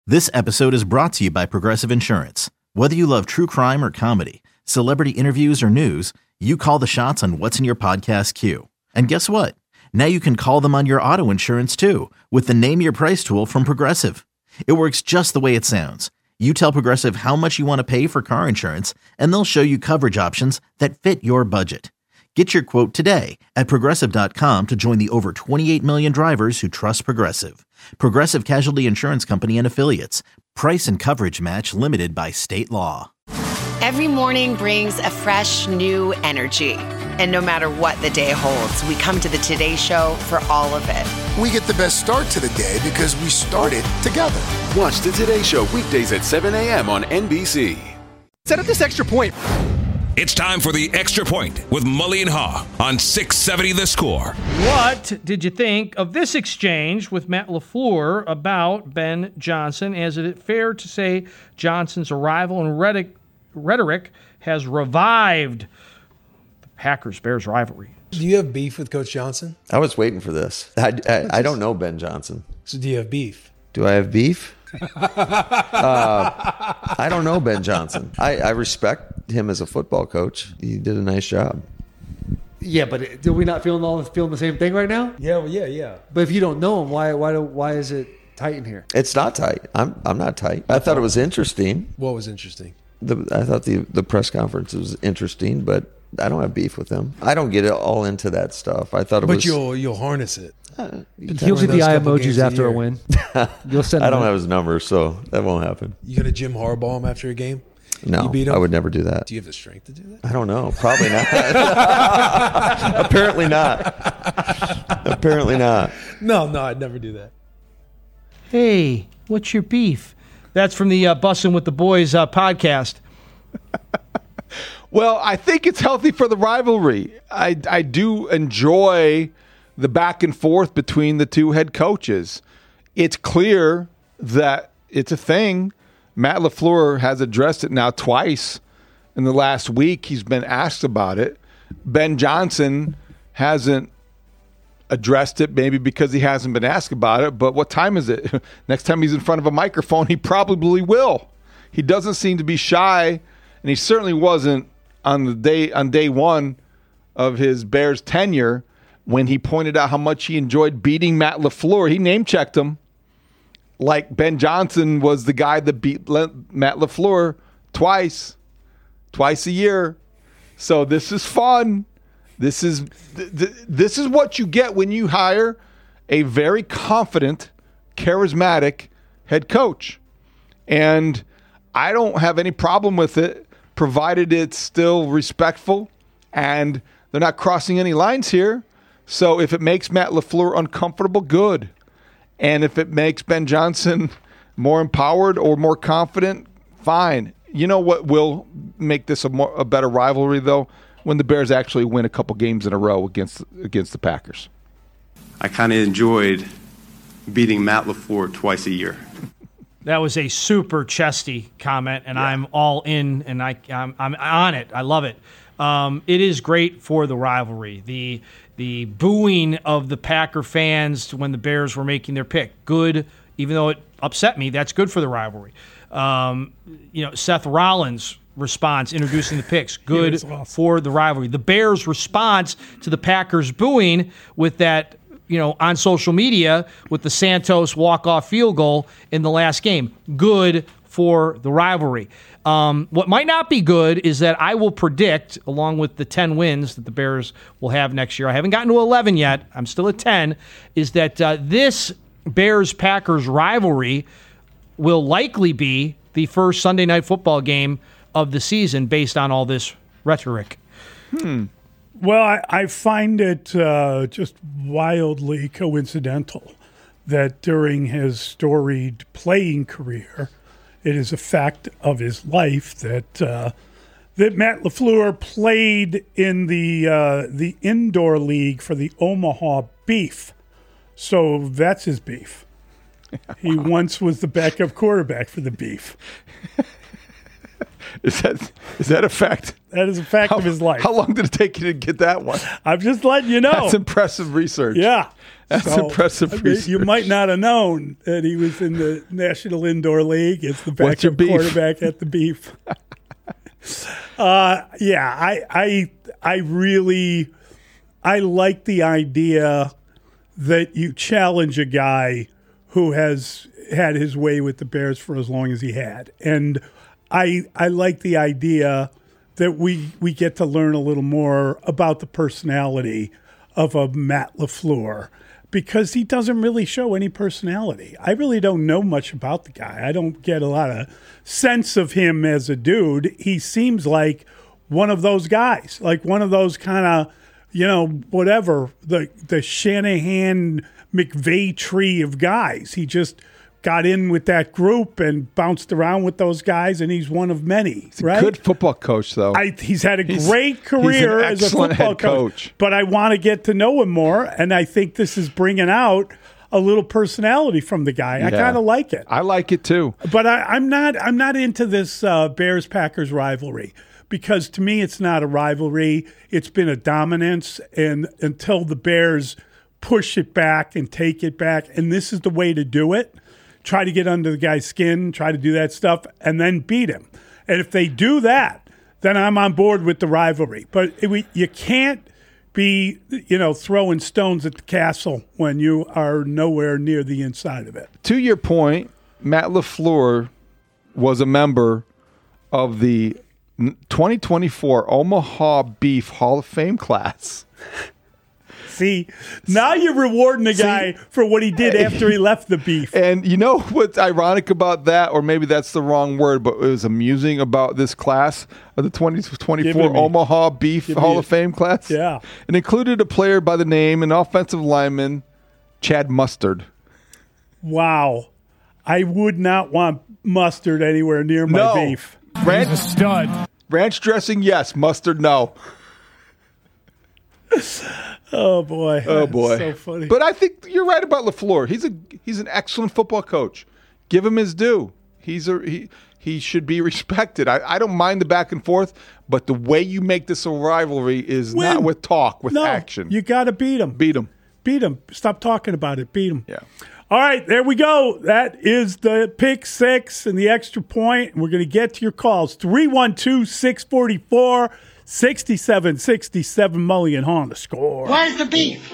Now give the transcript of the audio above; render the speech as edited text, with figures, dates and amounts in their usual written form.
This episode is brought to you by Progressive Insurance. Whether you love true crime or comedy, celebrity interviews or news, you call the shots on what's in your podcast queue. And guess what? Now you can call them on your auto insurance too with the Name Your Price tool from Progressive. It works just the way it sounds. You tell Progressive how much you want to pay for car insurance, and they'll show you coverage options that fit your budget. Get your quote today at Progressive.com to join the over 28 million drivers who trust Progressive. Progressive Casualty Insurance Company and Affiliates. Price and coverage match limited by state law. Every morning brings a fresh, new energy. And no matter what the day holds, we come to the Today Show for all of it. We get the best start to the day because we started together. Watch the Today Show weekdays at 7 a.m. on NBC. Set up this extra point. It's time for the Extra Point with Mully and Haw on 670 The Score. What did you think of this exchange with Matt LaFleur about Ben Johnson? Is it fair to say Johnson's arrival and rhetoric has revived the Packers-Bears rivalry? Do you have beef with Coach Johnson? I was waiting for this. I don't know Ben Johnson. So do you have beef? Do I have beef? I don't know Ben Johnson. I respect him as a football coach. He did a nice job. Yeah, but do we not feeling the same thing right now? Yeah, well, yeah. But if you don't know him, why is it tight in here? It's not tight. I'm not tight. I thought it was interesting. What was interesting? I thought the press conference was interesting, but I don't have beef with him. I don't get all into that stuff. I thought it was. But you'll harness it. He'll see the eye emojis after a win. You'll send. I don't have his number, so that won't happen. You gonna Jim Harbaugh him after a game? No, you beat him? I would never do that. Do you have the strength to do that? I don't know. Probably not. Apparently not. Apparently not. No, I'd never do that. Hey, what's your beef? That's from the Bussin' with the Boys podcast. Well, I think it's healthy for the rivalry. I do enjoy the back and forth between the two head coaches. It's clear that it's a thing. Matt LaFleur has addressed it now twice in the last week. He's been asked about it. Ben Johnson hasn't addressed it, maybe because he hasn't been asked about it. But what time is it? Next time he's in front of a microphone, he probably will. He doesn't seem to be shy, and he certainly wasn't on day one of his Bears tenure when he pointed out how much he enjoyed beating Matt LaFleur. He name-checked him like Ben Johnson was the guy that beat Matt LaFleur twice a year. So this is fun. This is what you get when you hire a very confident, charismatic head coach. And I don't have any problem with it, provided it's still respectful and they're not crossing any lines here. So if it makes Matt LaFleur uncomfortable, good. And if it makes Ben Johnson more empowered or more confident, fine. You know what will make this a better rivalry, though? When the Bears actually win a couple games in a row against the Packers. I kind of enjoyed beating Matt LaFleur twice a year. That was a super chesty comment, and yeah. I'm all in, and I'm on it. I love it. It is great for the rivalry. The booing of the Packer fans when the Bears were making their pick, good. Even though it upset me, that's good for the rivalry. Seth Rollins' response introducing the picks, good for the rivalry. The Bears' response to the Packers booing with that, on social media with the Santos walk-off field goal in the last game, good for the rivalry. What might not be good is that I will predict, along with the 10 wins that the Bears will have next year, I haven't gotten to 11 yet, I'm still at 10, is that this Bears-Packers rivalry will likely be the first Sunday Night Football game of the season based on all this rhetoric. Well, I find it just wildly coincidental that during his storied playing career, it is a fact of his life that Matt LaFleur played in the indoor league for the Omaha Beef. So that's his beef. He once was the backup quarterback for the Beef. Is that a fact? That is a fact of his life. How long did it take you to get that one? I'm just letting you know. That's impressive research. Yeah. That's impressive research. You might not have known that he was in the National Indoor League as the backup quarterback at the Beef. I like the idea that you challenge a guy who has had his way with the Bears for as long as he had. And I like the idea that we get to learn a little more about the personality of a Matt LaFleur, because he doesn't really show any personality. I really don't know much about the guy. I don't get a lot of sense of him as a dude. He seems like one of those guys, like one of those kind of, whatever, the Shanahan McVay tree of guys. He just got in with that group and bounced around with those guys, and he's one of many. He's a good football coach, though. He's had a great career as a football coach. But I want to get to know him more, and I think this is bringing out a little personality from the guy. I kind of like it. I like it too. But I'm not into this Bears-Packers rivalry, because to me it's not a rivalry. It's been a dominance, and until the Bears push it back and take it back, and this is the way to do it. Try to get under the guy's skin, try to do that stuff, and then beat him. And if they do that, then I'm on board with the rivalry. But you can't be, throwing stones at the castle when you are nowhere near the inside of it. To your point, Matt LaFleur was a member of the 2024 Omaha Beef Hall of Fame class. See, now you're rewarding the guy for what he did after he left the Beef. And you know what's ironic about that, or maybe that's the wrong word, but it was amusing about this class of the 2024 Omaha Beef Hall of Fame class? Yeah. It included a player by the name and offensive lineman, Chad Mustard. Wow. I would not want Mustard anywhere near my Beef. He's a stud. Ranch dressing, yes. Mustard, no. Oh boy! Oh boy! So funny. But I think you're right about LaFleur. He's an excellent football coach. Give him his due. He should be respected. I don't mind the back and forth, but the way you make this a rivalry is not with talk, with action. You got to beat him. Beat him. Beat him. Stop talking about it. Beat him. Yeah. All right, there we go. That is the pick six and the extra point. We're going to get to your calls. 312-644-6767 Mully and Haw on the score. Where's the beef?